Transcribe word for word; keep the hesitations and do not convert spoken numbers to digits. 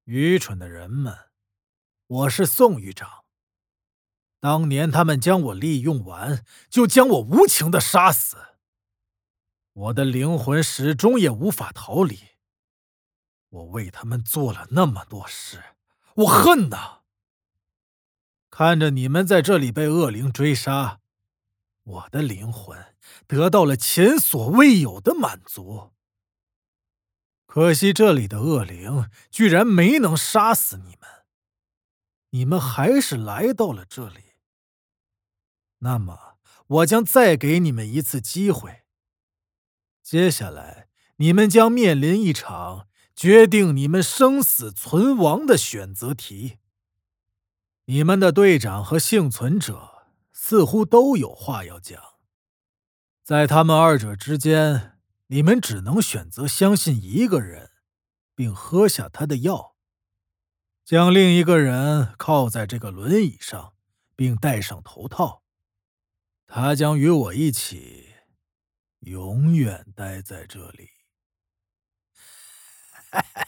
愚蠢的人们，我是宋狱长。当年他们将我利用完，就将我无情的杀死。我的灵魂始终也无法逃离。我为他们做了那么多事，我恨呐！看着你们在这里被恶灵追杀，我的灵魂得到了前所未有的满足。可惜这里的恶灵居然没能杀死你们，你们还是来到了这里。那么，我将再给你们一次机会。接下来，你们将面临一场决定你们生死存亡的选择题。你们的队长和幸存者似乎都有话要讲，在他们二者之间，你们只能选择相信一个人，并喝下他的药，将另一个人靠在这个轮椅上，并戴上头套。他将与我一起永远待在这里。